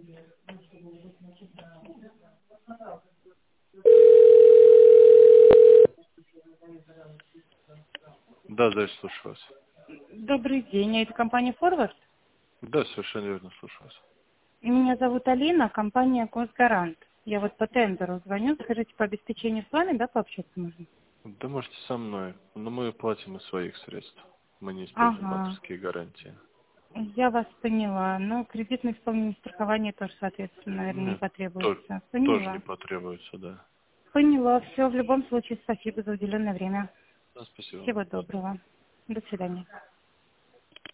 Да, дальше слушаю вас. Добрый день, это компания «Форвард». Да, совершенно верно, слушаю вас. Меня зовут Алина, компания «Госгарант». Я вот по тендеру звоню. Скажите, по обеспечению с вами, да, пообщаться можно? Да можете со мной, но мы платим из своих средств. Мы не используем Ага, банковские гарантии. я вас поняла. Ну, кредитное исполнение страхования тоже, соответственно, наверное, не Нет, потребуется. тоже не Поняла. потребуется, да. Поняла. Все, в любом случае, спасибо за уделенное время. Да, спасибо. Всего доброго. До свидания.